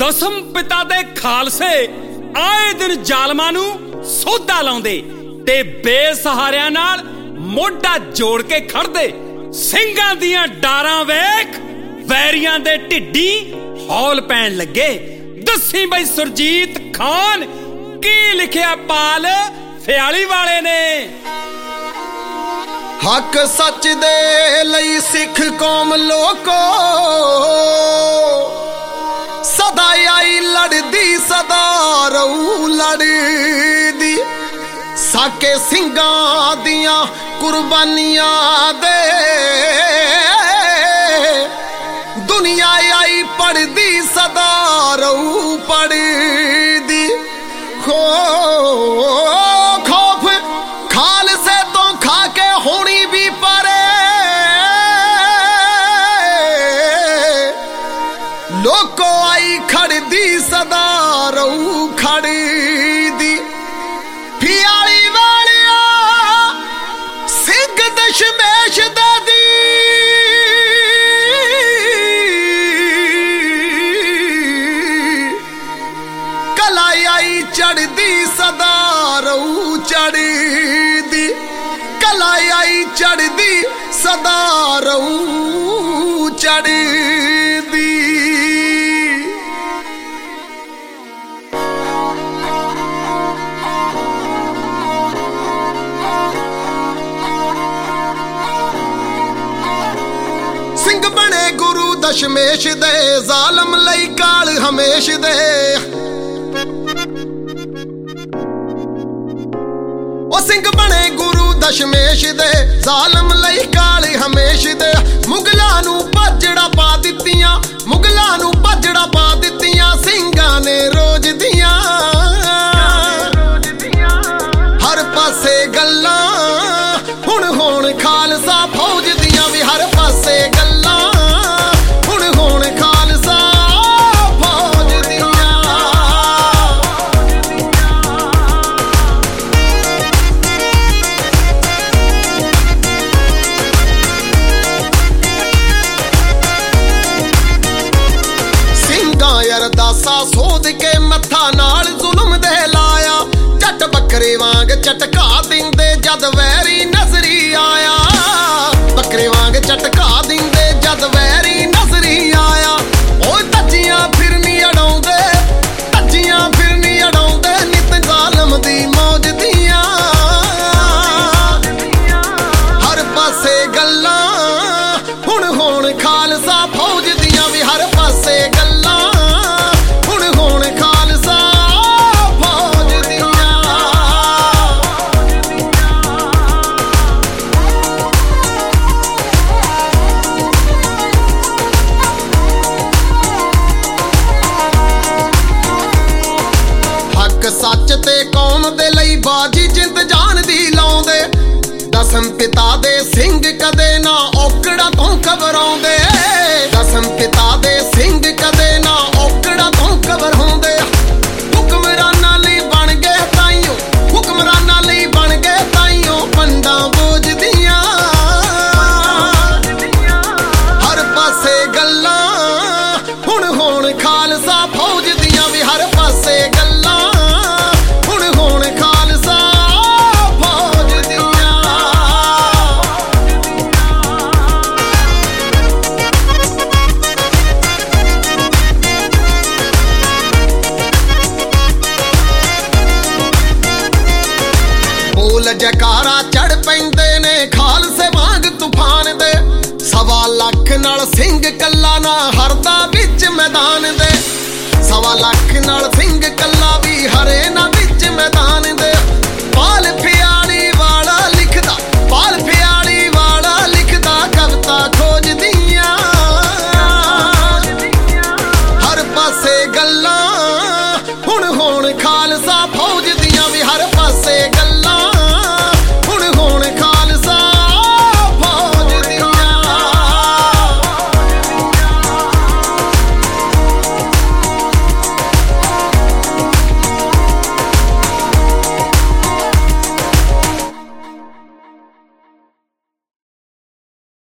ਦਸਮ ਪਿਤਾ ਦੇ ਖਾਲਸੇ ਆਏ ਦਿਨ ਜ਼ਾਲਮਾਂ ਨੂੰ ਸੋਧਾ ਲਾਉਂਦੇ ਤੇ ਬੇਸਹਾਰਿਆਂ ਨਾਲ ਮੋਢਾ ਜੋੜ ਕੇ ਖੜਦੇ। ਸਿੰਘਾਂ ਦੀਆਂ ਡਾਰਾਂ ਵੇਖ ਵੈਰੀਆਂ ਦੇ ਢਿੱਡੀ ਹੌਲ ਪੈਣ ਲੱਗੇ। ਦੱਸੀ ਬਈ ਸੁਰਜੀਤ ਖਾਨ ਕੀ ਲਿਖਿਆ ਪਾਲ ਫਿਆਲੀ ਵਾਲੇ ਨੇ। ਹੱਕ ਸੱਚ ਦੇ ਲਈ ਸਿੱਖ ਕੌਮ ਲੋਕੋ ਸਦਾ ਆਈ ਲੜਦੀ ਸਦਾ ਰਹੂ ਲੜਦੀ। ਸਾਕੇ ਸਿੰਘਾਂ ਦੀਆਂ ਕੁਰਬਾਨੀਆਂ ਦੇ ਦੁਨੀਆ ਆਈ ਪੜਦੀ ਸਦਾ ਰਹੂ ਪੜਦੀ। ਖੌਫ ਖਾਲਸੇ ਤੋਂ ਖਾ ਕੇ ਹੋਣੀ ਵੀ ਪਰੇ ਲੋਕੋ ਆਈ ਖੜਦੀ ਸਦਾ ਰਹੂ ਖੜਦੀ। ਫਿਆਲੀ ਵਾਲਿਆ ਸਿੰਘ ਦਸ਼ਮੇਸ਼ ਦੇ ਦੀ ਕਲਾ ਆਈ ਚੜਦੀ ਸਦਾ ਰਹੂ ਚੜਦੀ। ਕਲਾ ਆਈ ਚੜਦੀ ਸਦਾ ਰਹੂ ਚੜਦੀ। ਸਿੰਘ ਬਣੇ ਗੁਰੂ ਦਸ਼ਮੇਸ਼ ਦੇ ਜ਼ਾਲਮ ਲਈ ਕਾਲ ਹਮੇਸ਼ ਦੇ। ਉਹ ਸਿੰਘ ਬਣੇ ਗੁਰੂ ਦਸ਼ਮੇਸ਼ ਦੇ ਜ਼ਾਲਮ ਲਈ ਕਾਲ ਹਮੇਸ਼ ਦੇ। ਮੁਗਲਾਂ ਨੂੰ ਭਾਜੜਾ ਪਾ ਦਿੱਤੀਆਂ ਮੁਗਲਾਂ ਨੂੰ ਭਾਜੜਾ ਪਾ ਦਿੱਤੀਆਂ ਸਿੰਘਾਂ ਨੇ ਰੋਜ਼ ਦੀਆਂ। ਹਰ ਪਾਸੇ ਗੱਲਾਂ ਹੁਣ ਹੋਣ ਖਾਲਸਾ ਫੌਜ ਦੀਆਂ ਵੀ ਹਰ ਪਾਸੇ ਗੱਲਾਂ ਹੁਣ ਹੋਣ ਖਾਲਸਾ ਫੌਜ ਦੀਆਂ। ਸਿੰਘਾਂ ਅਰਦਾਸਾ ਸੋਧ ਕੇ ਮੱਥਾ ਨਾਲ ਜ਼ੁਲਮ ਦੇ ਲਾਇਆ। ਜੱਟ ਬੱਕਰੇ ਵਾਂਗ ਝਟਕਾ ਦਿੰਦੇ ਜਦ ਵੈਰੀ ਨਜ਼ਰੀ ਆਇਆ। ਬੱਕਰੇ ਵਾਂਗ ਝਟਕਾ ਦਿੰਦੇ ਜਦ ਵੈਰੀ ਨਜ਼ਰੀ ਆਇਆ। ਓਏ ਧੱਜੀਆਂ ਫਿਰਨੀ ਅੜਾਉਂਦੇ ਧੱਜੀਆਂ ਫਿਰਨੀ ਅੜਾਉਂਦੇ ਨਿਤ ਜ਼ਾਲਮ ਦੀ ਮੌਜ ਦੀਆਂ। ਹਰ ਪਾਸੇ ਗੱਲਾਂ ਹੁਣ ਹੋਣ ਖਾਲਸਾ ਫੌਜ ਦੀਆਂ ਵੀ ਹਰ ਪਾਸੇ ਗੱਲਾਂ ਹੁਣ ਹੋਣ ਖਾਲਸਾ ਫੌਜ ਦੀਆਂ। ਹੱਕ ਸੱਚ ਤੇ ਕੌਮ ਦੇ ਲਈ ਬਾਜੀ ਜਿੰਦ ਜਾਨ ਦੀ ਲਾਉਂਦੇ। ਦਸਮ ਪਿਤਾ ਦੇ ਸਿੰਘ ਕਦੇ ਨਾ ਔਕੜਾਂ ਤੋਂ ਘਬਰਾਉਂਦੇ। ਦਸਮ ਪਿਤਾ ਦੇ ਸਿੰਘ ਕਦੇ ਨਾ ਔਕੜਾਂ ਤੋਂ ਘਬਰਾਉਂਦੇ। ਹੁਕਮਰਾਨਾਂ ਲਈ ਬਣ ਗਏ ਤਾਈਓ ਹੁਕਮਰਾਨਾਂ ਲਈ ਬਣ ਗਏ ਤਾਈਓ ਪੰਡਾਂ ਬੋਝਦੀਆਂ। ਹਰ ਪਾਸੇ ਗੱਲਾਂ ਹੁਣ ਹੋਣ ਖਾਲਸਾ ਫੌਜ ਦੀਆਂ ਵੀ ਹਰ ਪਾਸੇ ਗੱਲਾਂ ਹੁਣ ਹੋਣ ਖਾਲਸਾ ਫੌਜ ਦੀਆਂ। ਬੋਲ ਜਕਾਰਾ ਚੜ ਪੈਂਦੇ ਨੇ ਖਾਲਸੇ ਵਾਂਗ ਤੂਫਾਨ ਦੇ। 1.25 ਲੱਖ ਨਾਲ ਸਿੰਘ ਕੱਲਾ ਨਾ ਹਰਦਾ ਵਿੱਚ ਮੈਦਾਨ ਦੇ।